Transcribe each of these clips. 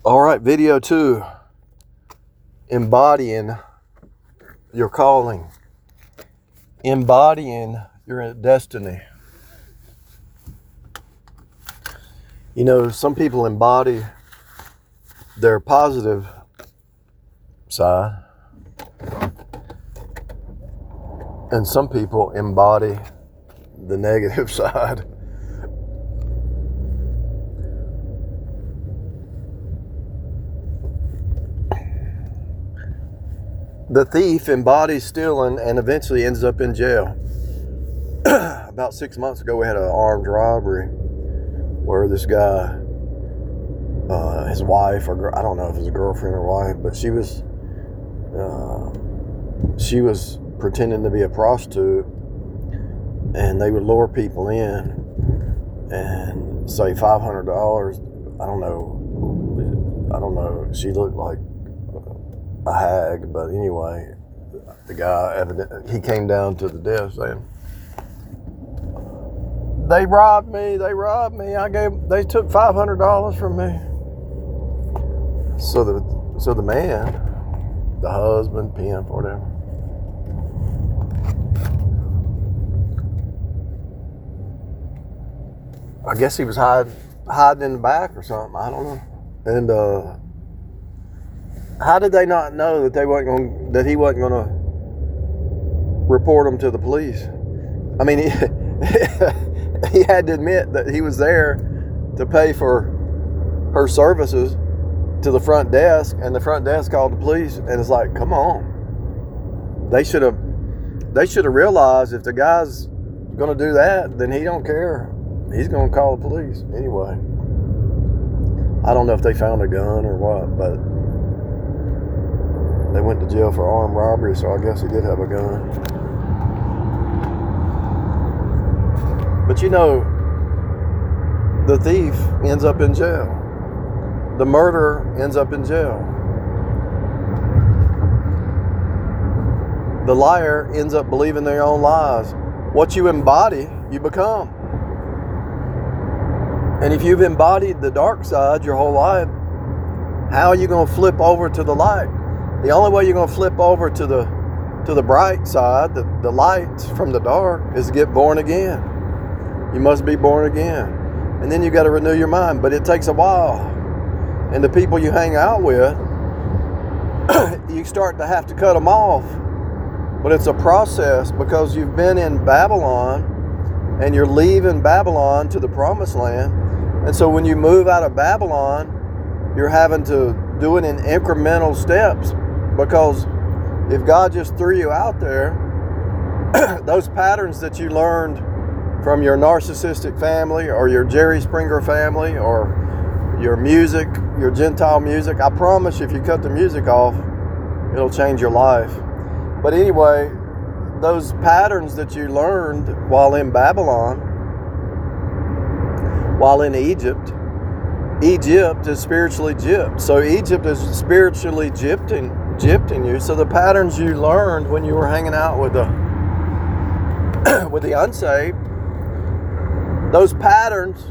All right, video 2, embodying your calling, embodying your destiny. You know, some people embody their positive side, and some people embody the negative side. The thief embodies stealing and eventually ends up in jail. About 6 months ago, we had an armed robbery where this guy, his wife, or I don't know if it was a girlfriend or wife, but she was pretending to be a prostitute, and they would lure people in and say $500. I don't know. She looked like a hag, but anyway, the guy he came down to the desk saying, They robbed me. They took $500 from me. So the man, the husband, pimp, whatever, I guess he was hiding in the back or something. I don't know. And how did they not know that he wasn't going to report him to the police? I mean, he had to admit that he was there to pay for her services to the front desk, and the front desk called the police. And it's like, come on. They should have realized if the guy's going to do that, then he don't care. He's going to call the police anyway. I don't know if they found a gun or what, but they went to jail for armed robbery, so I guess he did have a gun. But you know, the thief ends up in jail. The murderer ends up in jail. The liar ends up believing their own lies. What you embody, you become. And if you've embodied the dark side your whole life, how are you going to flip over to the light? The only way you're going to flip over to the bright side, the light from the dark, is to get born again. You must be born again. And then you got to renew your mind. But it takes a while. And the people you hang out with, you start to have to cut them off. But it's a process, because you've been in Babylon and you're leaving Babylon to the promised land. And so when you move out of Babylon, you're having to do it in incremental steps, because if God just threw you out there, those patterns that you learned from your narcissistic family or your Jerry Springer family or your music, your Gentile music, I promise you, if you cut the music off, it'll change your life. But anyway, those patterns that you learned while in Babylon, while in Egypt is spiritually gypped. So Egypt is spiritually gypped in you. So the patterns you learned when you were hanging out with the unsaved, those patterns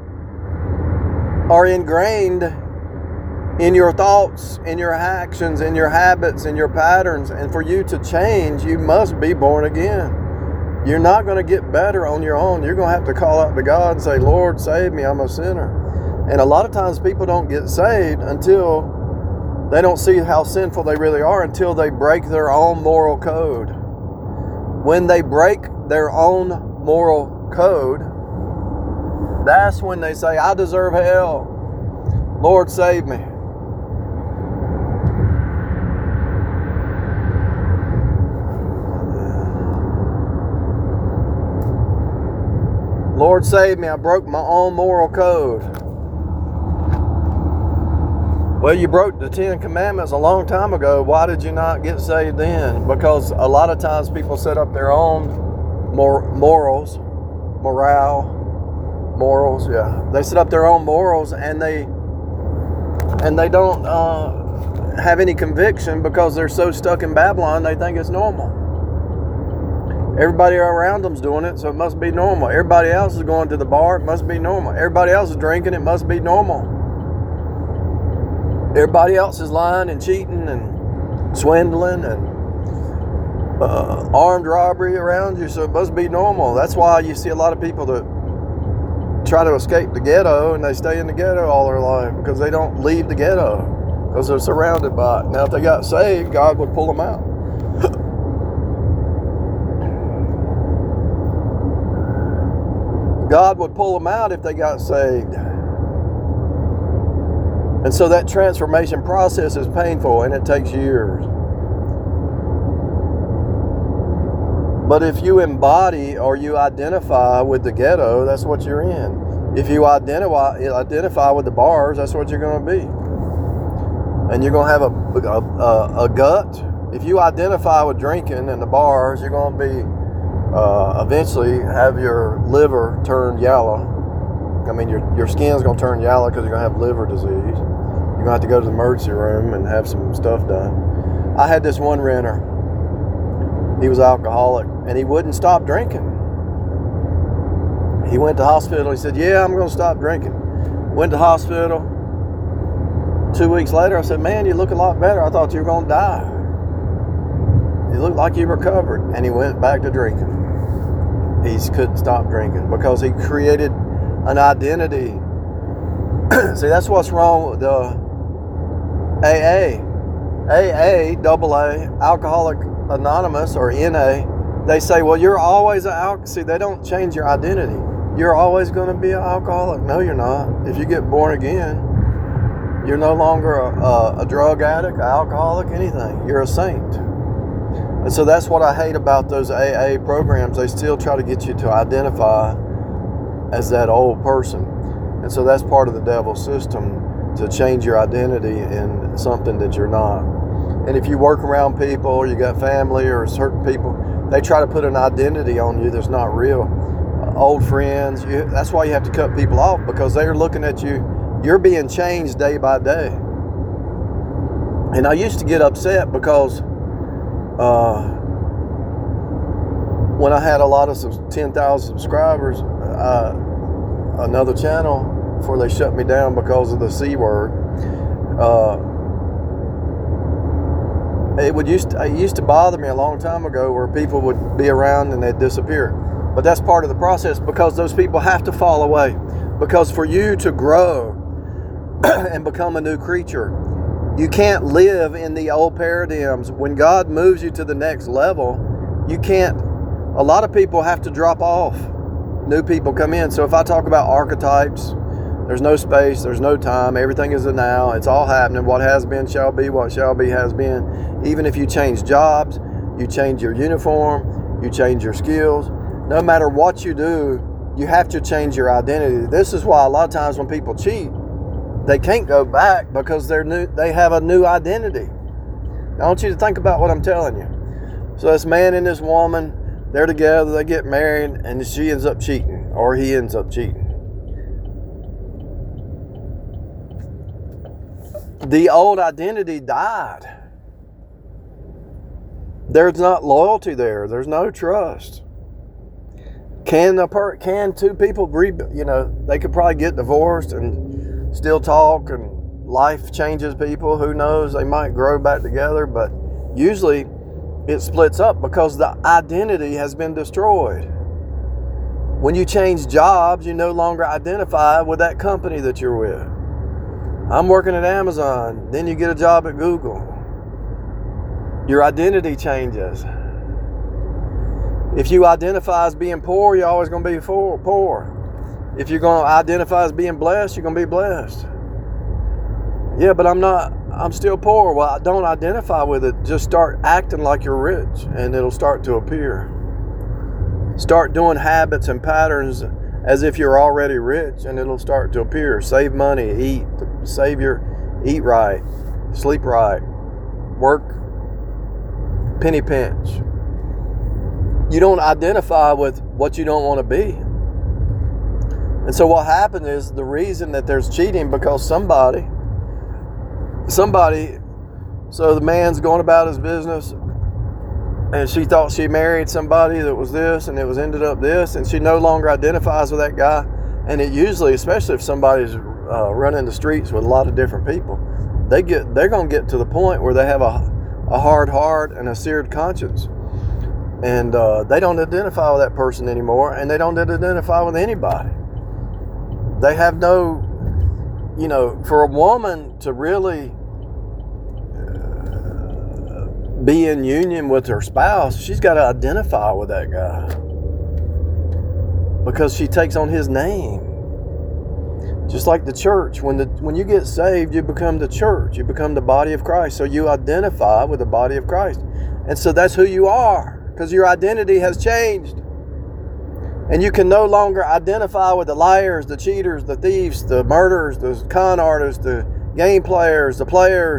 are ingrained in your thoughts, in your actions, in your habits, in your patterns. And for you to change, you must be born again. You're not going to get better on your own. You're going to have to call out to God and say, Lord, save me, I'm a sinner. And a lot of times people don't get saved until they don't see how sinful they really are, until they break their own moral code. When they break their own moral code, that's when they say, I deserve hell. Lord, save me. Lord, save me. I broke my own moral code. Well, you broke the 10 Commandments a long time ago. Why did you not get saved then? Because a lot of times people set up their own morals. They set up their own morals, and they don't have any conviction, because they're so stuck in Babylon they think it's normal. Everybody around them's doing it, so it must be normal. Everybody else is going to the bar, it must be normal. Everybody else is drinking, it must be normal. Everybody else is lying and cheating and swindling and armed robbery around you, so it must be normal. That's why you see a lot of people that try to escape the ghetto and they stay in the ghetto all their life because they don't leave the ghetto because they're surrounded by it. Now, if they got saved, God would pull them out. God would pull them out if they got saved. And so that transformation process is painful and it takes years. But if you embody or you identify with the ghetto, that's what you're in. If you identify with the bars, that's what you're going to be. And you're going to have a gut. If you identify with drinking and the bars, you're going to be eventually have your liver turn yellow. I mean, your skin's going to turn yellow because you're going to have liver disease. You're going to have to go to the emergency room and have some stuff done. I had this one renter. He was alcoholic, and he wouldn't stop drinking. He went to hospital. He said, yeah, I'm going to stop drinking. Went to hospital. 2 weeks later, I said, man, you look a lot better. I thought you were going to die. You look like you recovered. And he went back to drinking. He couldn't stop drinking because he created an identity. See, that's what's wrong with the AA, Alcoholic Anonymous, or NA. They say, well, you're always an alcoholic. See, they don't change your identity. You're always going to be an alcoholic. No, you're not. If you get born again, you're no longer a drug addict, an alcoholic, anything. You're a saint. And so that's what I hate about those AA programs. They still try to get you to identify as that old person. And so that's part of the devil's system, to change your identity in something that you're not. And if you work around people, or you got family or certain people, they try to put an identity on you that's not real. Old friends, that's why you have to cut people off, because they're looking at you. You're being changed day by day. And I used to get upset because when I had a lot of 10,000 subscribers, another channel, before they shut me down because of the C word, it used to bother me a long time ago where people would be around and they'd disappear. But that's part of the process, because those people have to fall away. Because for you to grow and become a new creature, you can't live in the old paradigms. When God moves you to the next level, you can't. A lot of people have to drop off. New people come in. So if I talk about archetypes, there's no space, there's no time, everything is a now, it's all happening. What has been shall be, what shall be has been. Even if you change jobs, you change your uniform, you change your skills, no matter what you do, you have to change your identity. This is why a lot of times when people cheat, they can't go back, because they have a new identity. I want you to think about what I'm telling you. So this man and this woman, they're together, they get married, and she ends up cheating, or he ends up cheating. The old identity died. There's not loyalty there. There's no trust. Can two people they could probably get divorced and still talk, and life changes people. Who knows? They might grow back together, but usually it splits up because the identity has been destroyed. When you change jobs, you no longer identify with that company that you're with. I'm working at Amazon, then you get a job at Google. Your identity changes. If you identify as being poor, you're always going to be poor. If you're going to identify as being blessed, you're going to be blessed. Yeah, but I'm still poor. Well, don't identify with it. Just start acting like you're rich, and it'll start to appear. Start doing habits and patterns as if you're already rich, and it'll start to appear. Save money, eat right, sleep right, work penny pinch. You don't identify with what you don't want to be. And so what happened is, the reason that there's cheating, because somebody, so the man's going about his business, and she thought she married somebody that was this, and it was ended up this, and she no longer identifies with that guy. And it usually, especially if somebody's running the streets with a lot of different people, they're going to get to the point where they have a hard heart and a seared conscience. And they don't identify with that person anymore, and they don't identify with anybody. They have no, for a woman to really be in union with her spouse, she's got to identify with that guy, because she takes on his name. Just like the church, when you get saved, you become the church, you become the body of Christ. So you identify with the body of Christ, and so that's who you are, because your identity has changed. And you can no longer identify with the liars, the cheaters, the thieves, the murderers, the con artists, the game players, the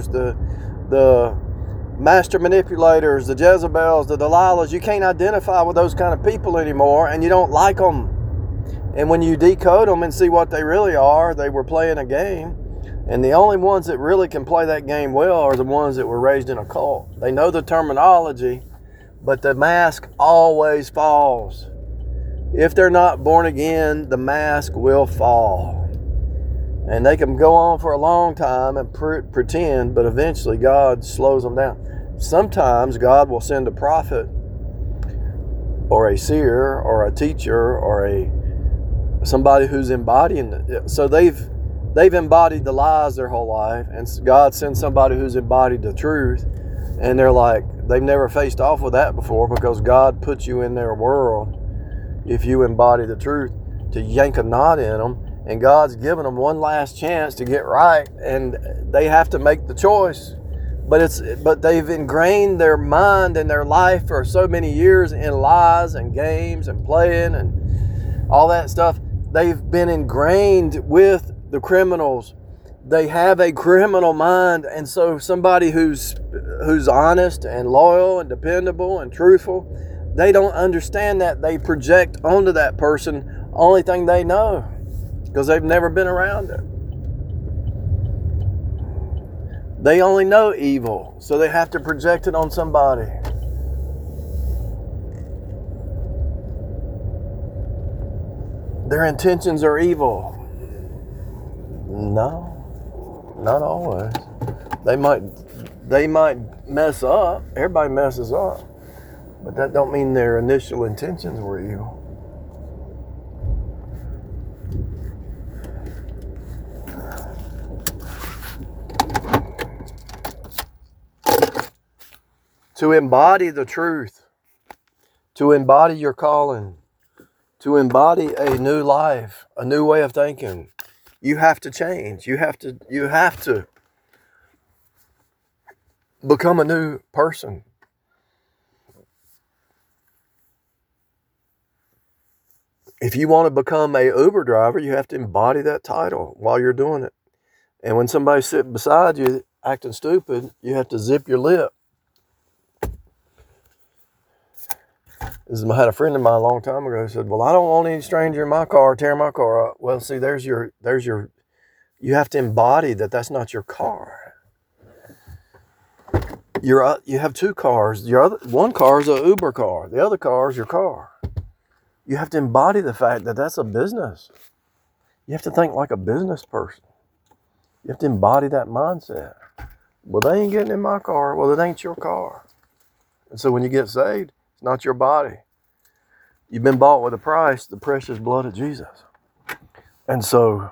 master manipulators, the Jezebels, the Delilahs. You can't identify with those kind of people anymore, and you don't like them. And when you decode them and see what they really are, they were playing a game. And the only ones that really can play that game well are the ones that were raised in a cult. They know the terminology, but the mask always falls. If they're not born again, the mask will fall. And they can go on for a long time and pretend, but eventually God slows them down. Sometimes God will send a prophet or a seer or a teacher or somebody who's embodying it. So they've embodied the lies their whole life, and God sends somebody who's embodied the truth, and they're like, they've never faced off with that before, because God puts you in their world, if you embody the truth, to yank a knot in them, and God's given them one last chance to get right, and they have to make the choice. But they've ingrained their mind and their life for so many years in lies and games and playing and all that stuff. They've been ingrained with the criminals. They have a criminal mind, and so somebody who's honest and loyal and dependable and truthful, they don't understand that. They project onto that person only thing they know, because they've never been around it. They only know evil, so they have to project it on somebody. Their intentions are evil. No, not always. They might mess up. Everybody messes up. But that don't mean their initial intentions were evil. To embody the truth, to embody your calling, to embody a new life, a new way of thinking, you have to change. You have to become a new person. If you want to become a Uber driver, you have to embody that title while you're doing it. And when somebody's sitting beside you acting stupid, you have to zip your lip. I had a friend of mine a long time ago who said, well, I don't want any stranger in my car tearing my car up. Well, see, you have to embody that that's not your car. You have two cars. One car is an Uber car. The other car is your car. You have to embody the fact that that's a business. You have to think like a business person. You have to embody that mindset. Well, they ain't getting in my car. Well, it ain't your car. And so when you get saved, it's not your body. You've been bought with a price, the precious blood of Jesus. And so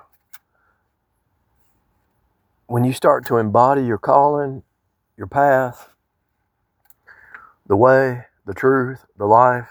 when you start to embody your calling, your path, the way, the truth, the life,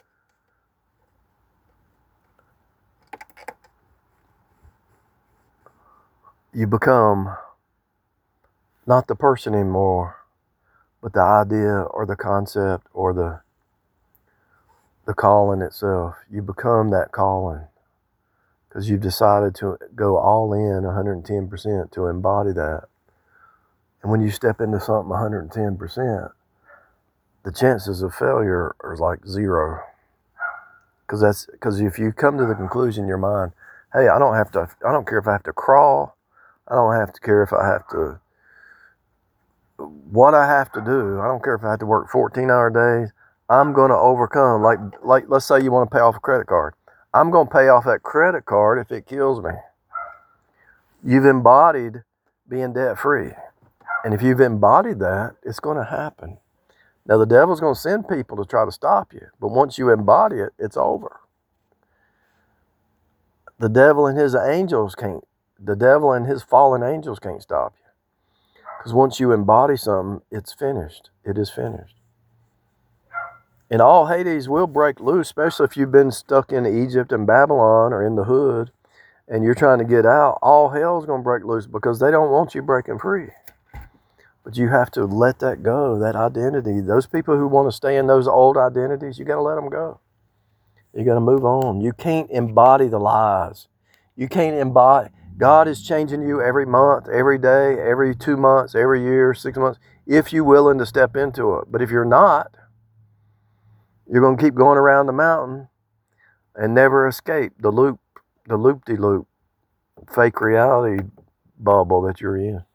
you become not the person anymore, but the idea or the concept or the calling itself. You become that calling because you've decided to go all in 110% to embody that. And when you step into something 110%, the chances of failure are like zero. Because if you come to the conclusion in your mind, hey, I don't care if I have to crawl. I don't have to care if I have to, what I have to do. I don't care if I have to work 14-hour days. I'm going to overcome. Like let's say you want to pay off a credit card. I'm going to pay off that credit card if it kills me. You've embodied being debt free. And if you've embodied that, it's going to happen. Now, the devil's going to send people to try to stop you, but once you embody it, it's over. The devil and his fallen angels can't stop you. Because once you embody something, it's finished. It is finished. And all Hades will break loose, especially if you've been stuck in Egypt and Babylon or in the hood and you're trying to get out. All hell's going to break loose because they don't want you breaking free. But you have to let that go, that identity. Those people who want to stay in those old identities, you got to let them go. You got to move on. You can't embody the lies. You can't embody. God is changing you every month, every day, every 2 months, every year, 6 months, if you're willing to step into it. But if you're not, you're going to keep going around the mountain and never escape the loop-de-loop, fake reality bubble that you're in.